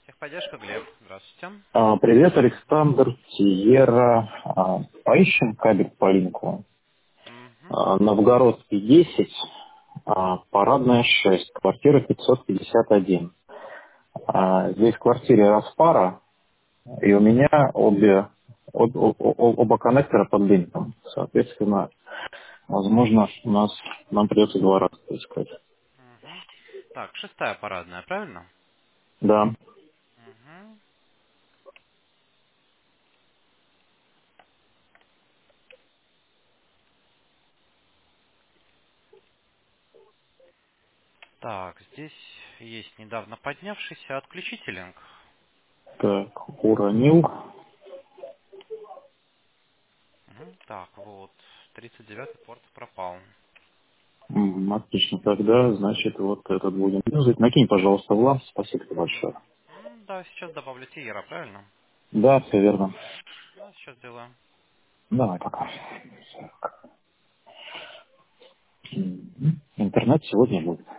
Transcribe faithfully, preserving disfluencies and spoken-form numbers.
Техподдержка, Глеб. Здравствуйте. А, Привет, Александр, Сиера. А, Поищем кабель по линку. Мгм. А, Новгородский десять, а, Парадная шесть, квартира пятьсот пятьдесят один. А, Здесь в квартире распара, и у меня обе, об- об- об- оба коннектора под линком. Соответственно, возможно, у нас, нам придется два раза искать. Мгм. Так, шестая парадная, правильно? Да, Мгм. Так, здесь есть недавно поднявшийся. Отключите линк. так, уронил. Мгм. Так, вот. тридцать девятый порт пропал. М, Отлично, тогда, значит, вот этот будем юзать. Накинь, пожалуйста, в ламп. Спасибо большое. Мгм. Да, сейчас добавлю тиера, правильно? Да, все верно. Да, сейчас сделаю. Давай пока. Так. Мгм. Интернет сегодня будет.